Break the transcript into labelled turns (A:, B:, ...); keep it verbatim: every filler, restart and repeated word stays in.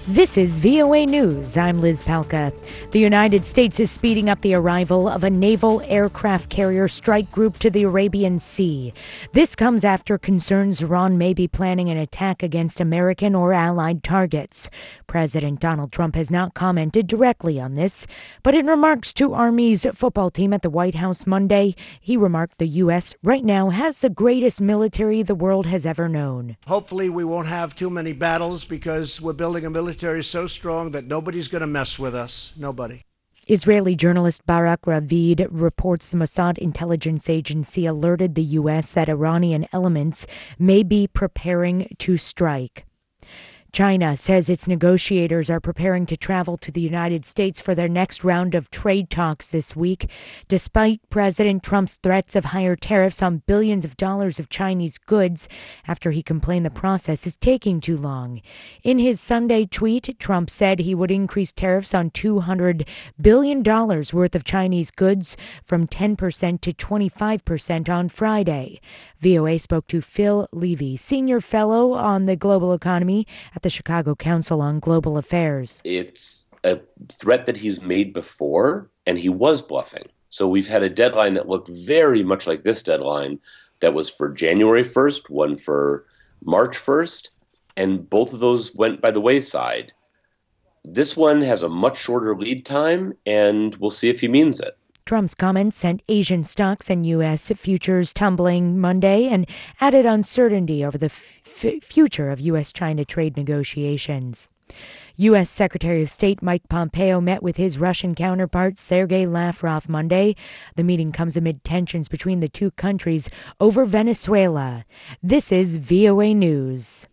A: This is V O A News. I'm Liz Palka. The United States is speeding up the arrival of a naval aircraft carrier strike group to the Arabian Sea. This comes after concerns Iran may be planning an attack against American or allied targets. President Donald Trump has not commented directly on this, but in remarks to Army's football team at the White House Monday, he remarked the U S right now has the greatest military the world has ever known.
B: Hopefully we won't have too many battles because we're building a military so strong that nobody's going to mess with us. Nobody.
A: Israeli journalist Barak Ravid reports the Mossad intelligence agency alerted the U S that Iranian elements may be preparing to strike. China says its negotiators are preparing to travel to the United States for their next round of trade talks this week, despite President Trump's threats of higher tariffs on billions of dollars of Chinese goods after he complained the process is taking too long. In his Sunday tweet, Trump said he would increase tariffs on two hundred billion dollars worth of Chinese goods from ten percent to twenty-five percent on Friday. V O A spoke to Phil Levy, senior fellow on the global economy at the Chicago Council on Global Affairs.
C: It's a threat that he's made before, and he was bluffing. So we've had a deadline that looked very much like this deadline that was for January first, one for March first, and both of those went by the wayside. This one has a much shorter lead time, and we'll see if he means it.
A: Trump's comments sent Asian stocks and U S futures tumbling Monday and added uncertainty over the f- f- future of U S China trade negotiations. U S Secretary of State Mike Pompeo met with his Russian counterpart Sergei Lavrov Monday. The meeting comes amid tensions between the two countries over Venezuela. This is V O A News.